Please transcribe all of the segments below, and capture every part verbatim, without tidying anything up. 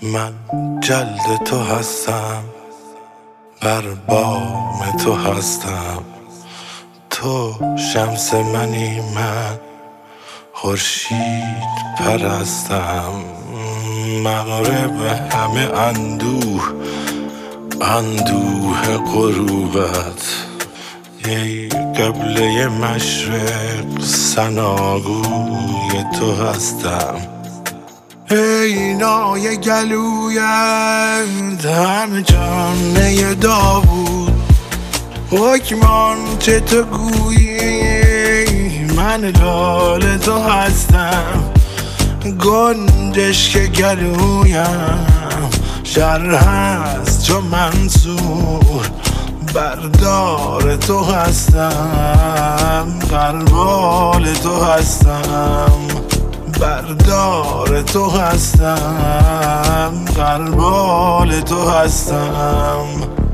من جلد تو هستم، بر بام تو هستم. تو شمس منی، من خورشید پرستم. مغرب همه اندوه، اندوه غروبت. ای قبله مشرق، ثناگوی تو هستم. ای نای گلویت، همه جامعه داوود. حکمان چه تو گویی، من لال تو هستم. گنجش که گلویم، شر هست چو منصور. بردار تو هستم، غربال تو هستم. بردار تو هستم، غربال تو هستم.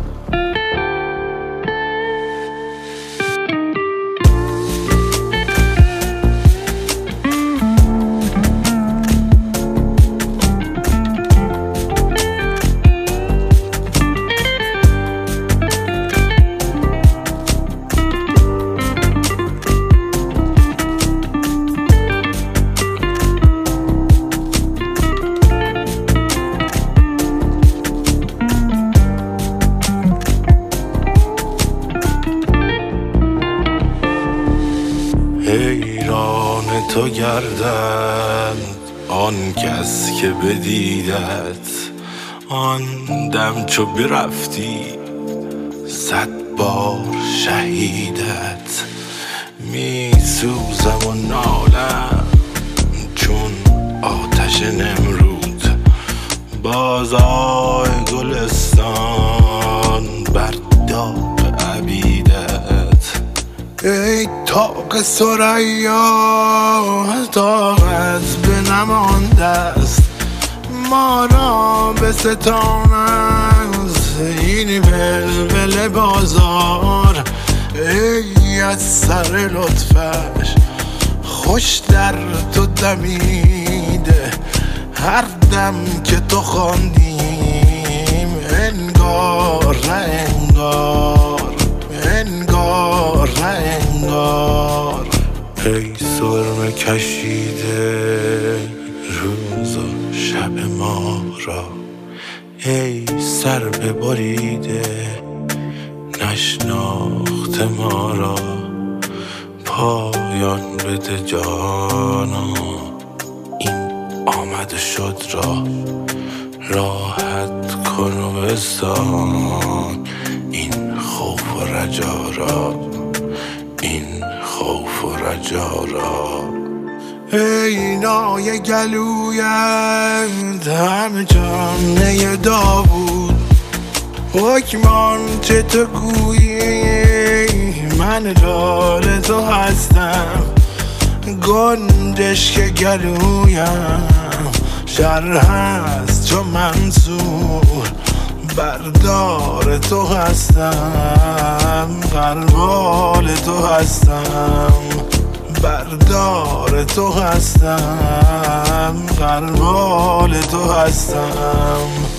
حیران تو گردند آن کس که بدیدت. آن دم چو برفتی، صد بار شهیدت. می سوزم و نالم چون آتش نمرود. بازای گلستان بر داغ عبیدت. ای طاق ثریا، طاقت به نمانده است. ما را به ستان است این ولول بازار. ای از سر لطفش خوش در تو دمیده. هر دم که تو خواندیم، انگار نه انگار، انگار نه انگار. ای سرمه کشیده روز و شب ما را. ای سر ببریده نشناخت ما را. پایان بده جانا این آمد و شد را. راحت کن و بستان این خوف و رجا را، این خوف و رجا را. ای نای گلویت، همه جامعه داوود. حکمان چه تو گویی، من لال تو هستم. گنجش که گلویم، شر هست چو منصور. بردار تو هستم، غربال تو هستم. بردار تو هستم، غربال تو هستم.